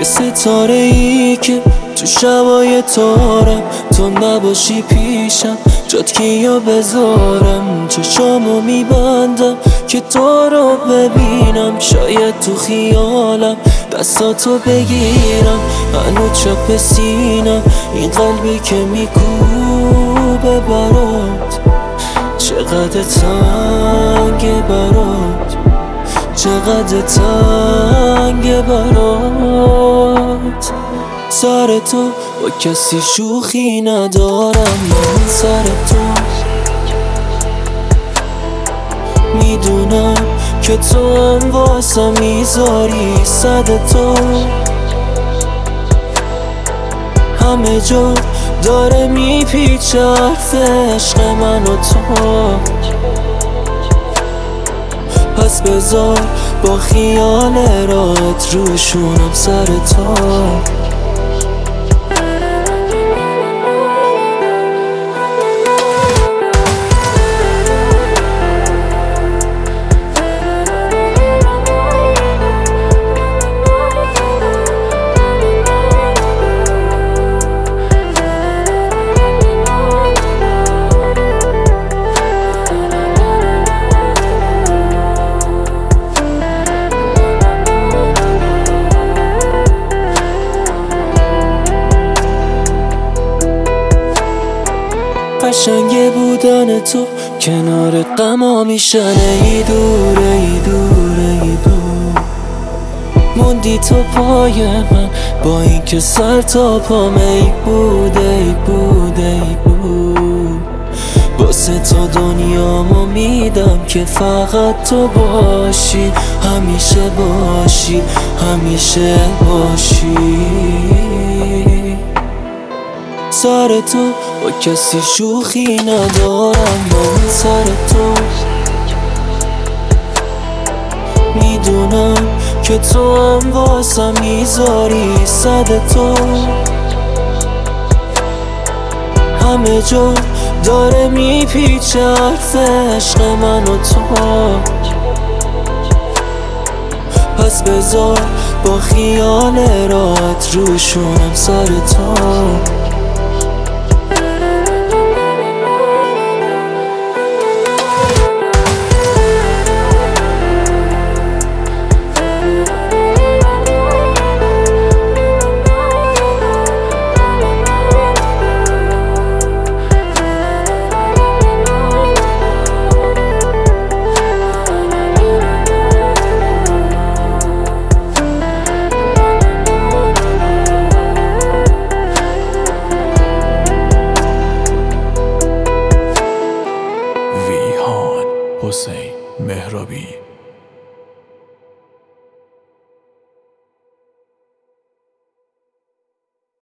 ستاره ای که تو شبای تارم، تو نباشی پیشم جات کیا بذارم. چشامو میبندم که تو رو ببینم، شاید تو خیالم دستاتو بگیرم. هنو چپ سینم این قلبی که میکوبه برات، چقدر تنگه برات، چقدر تنگه برات. سر تو با کسی شوخی ندارم، من سر تو میدونم که تو هم واسم میذاری صد تو. همه جا داره میپیچه حرف عشق من و تو، پس بذار با خیال رات روشونم سر تو. قشنگه بودن تو کنار غما میشن، ای دوره ای دوره ای دور. موندی تو پای من با اینکه سر تا پام ای بوده ای بوده ای بود. واسه تو دنیامو میدم که فقط تو باشی، همیشه باشی، همیشه باشی. سر تو با کسی شوخی ندارم، من سر تو میدونم که تو هم واسم میذاری صد تو. همه جا داره میپیچه حرف عشق من و تو، پس بذار با خیال رات روشونم سر تو. حسین مهرابی